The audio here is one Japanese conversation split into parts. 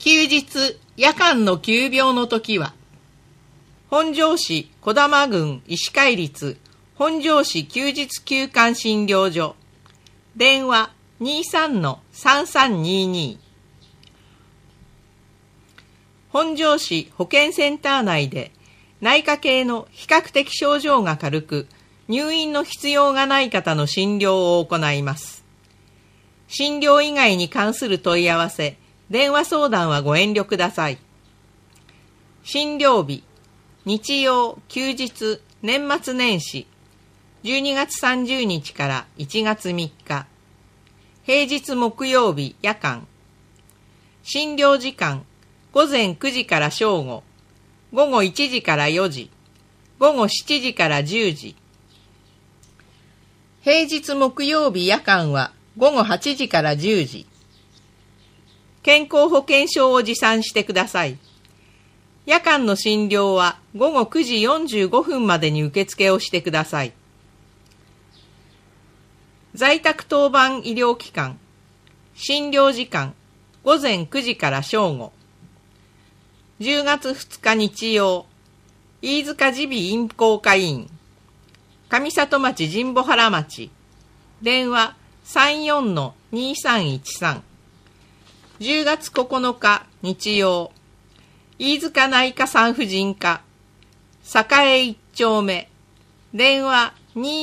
休日夜間の急病の時は、本庄市児玉郡医師会立本庄市休日休館診療所、電話 23-3322。本庄市保健センター内で内科系の比較的症状が軽く入院の必要がない方の診療を行います。診療以外に関する問い合わせ、電話相談はご遠慮ください。診療日、日曜、休日、年末年始、12月30日から1月3日。平日木曜日、夜間。診療時間、午前9時から正午、午後1時から4時、午後7時から10時。平日木曜日夜間は午後8時から10時。健康保険証を持参してください。夜間の診療は午後9時45分までに受付をしてください。在宅当番医療機関、診療時間、午前9時から正午。10月2日日曜、飯塚耳鼻咽喉科医院、上里町神保原町、電話 34-2313。10月9日日曜、飯塚内科産婦人科、栄一丁目、電話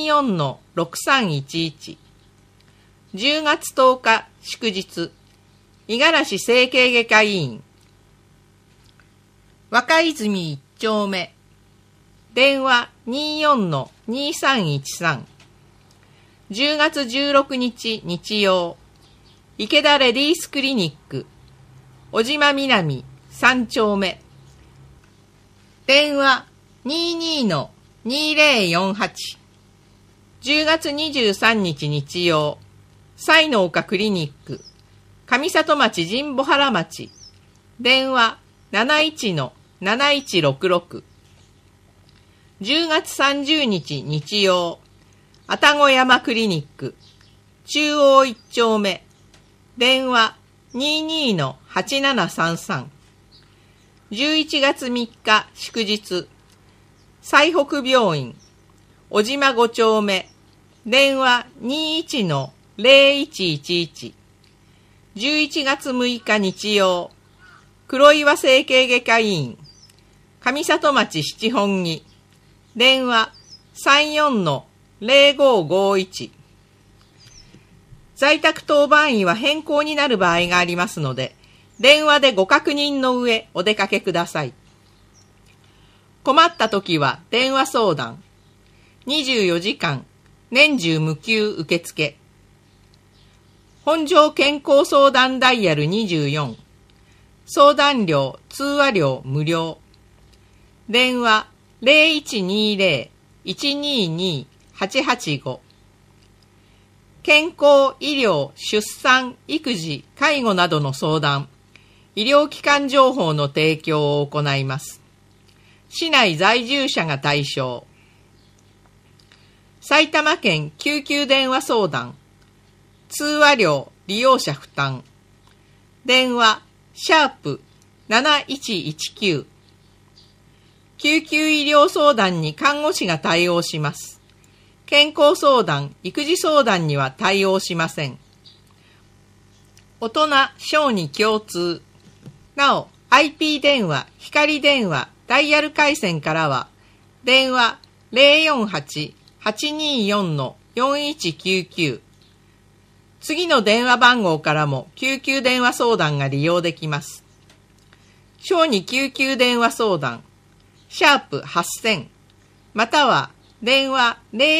24-6311。10月10日祝日、五十嵐整形外科医院、若泉一丁目、電話 24-2313。10月16日日曜、池田レディースクリニック、小島南3丁目、電話 22-2048。10月23日日曜、彩の丘クリニック、上里町神保原町、電話 71-7166。10月30日日曜、愛宕山クリニック、中央1丁目、電話 22-8733。11月3日祝日、彩北病院、小島5丁目、電話 21-0111。11月6日日曜、黒岩整形外科医院、上里町七本木、電話 34-0551。在宅当番医は変更になる場合がありますので、電話でご確認の上お出かけください。困った時は電話相談。24時間、年中無休受付。本庄健康相談ダイヤル24。相談料、通話料無料。電話 0120-122-885。健康、医療、出産、育児、介護などの相談、医療機関情報の提供を行います。市内在住者が対象。埼玉県救急電話相談。通話料、利用者負担。電話、#7119。救急医療相談に看護師が対応します。健康相談、育児相談には対応しません。大人、小児共通。なお、IP 電話、光電話、ダイヤル回線からは、電話 048-824-4199。次の電話番号からも救急電話相談が利用できます。小児救急電話相談、#8000、または電話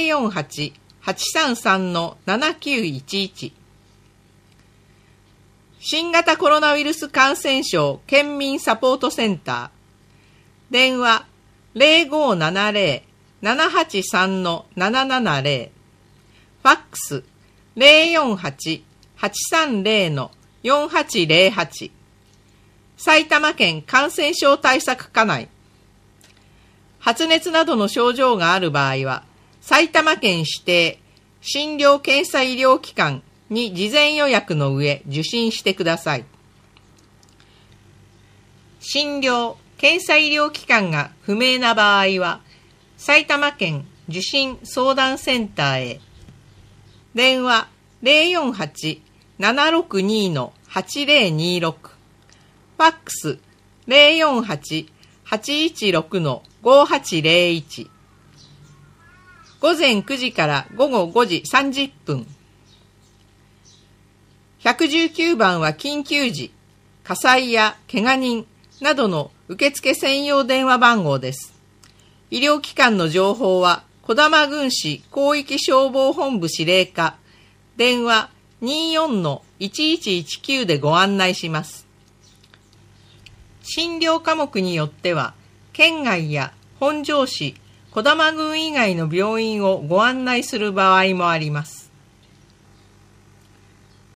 048-833-7911。新型コロナウイルス感染症県民サポートセンター。電話 0570-783-770。ファックス 048-830-4808。埼玉県感染症対策課内。発熱などの症状がある場合は、埼玉県指定診療検査医療機関に事前予約の上受診してください。 診療・検査医療機関が不明な場合は、埼玉県受診相談センターへ。電話048-762-8026。ファックス048-816-5801。午前9時から午後5時30分。119番は緊急時、火災や怪我人などの受付専用電話番号です。医療機関の情報は、児玉郡市広域消防本部司令課、電話 24-1119 でご案内します。診療科目によっては、県外や本庄市、児玉郡以外の病院をご案内する場合もあります。